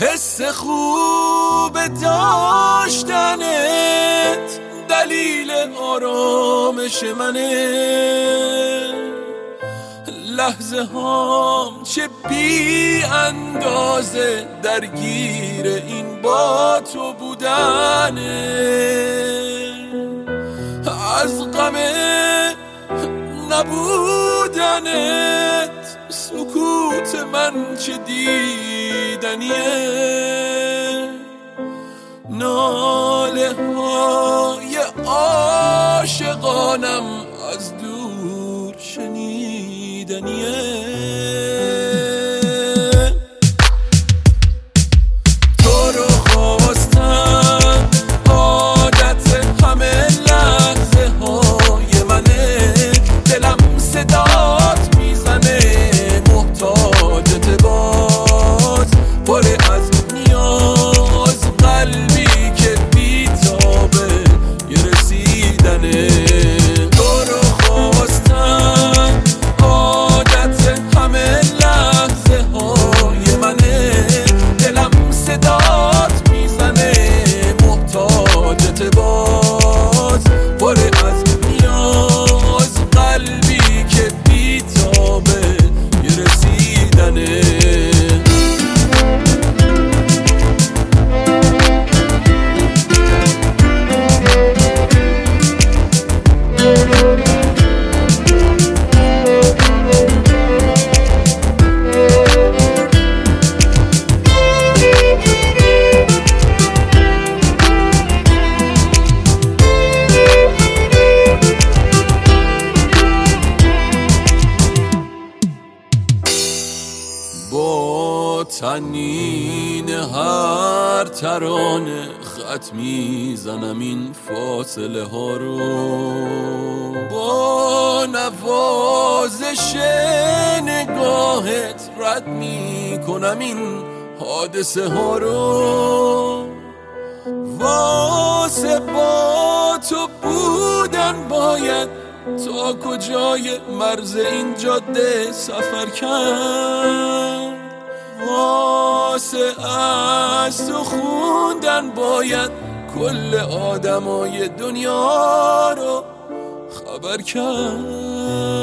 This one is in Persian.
حس خوب داشتنت دلیل آرامش منه. لحظه هام چه بی اندازه درگیر این با تو بودنه. از غم نبودنت سکوت من چه دیدنیه. ناله های عاشقانم از دور شنیدنیه. تو رو خواستم عادت همه لحظه های منه. دلم صدات میزنه محتاجت باز، پر از نیاز قلبی که بیتابه یه رسیدنه. تو رو خواستم عادت همه لحظه های منه. دلم صدات میزنه محتاجت باز، پر از نیاز قلبی که بیتابه یه رسیدنه. با تنین هر ترانه خط میزنم این فاصله ها رو. با نوازش نگاهت رد میکنم این حادثه ها رو. واسه با تو بودن باید تا کجای مرز این جاده سفر کرد. واسه از تو خوندن باید کل آدمای دنیا رو خبر کرد.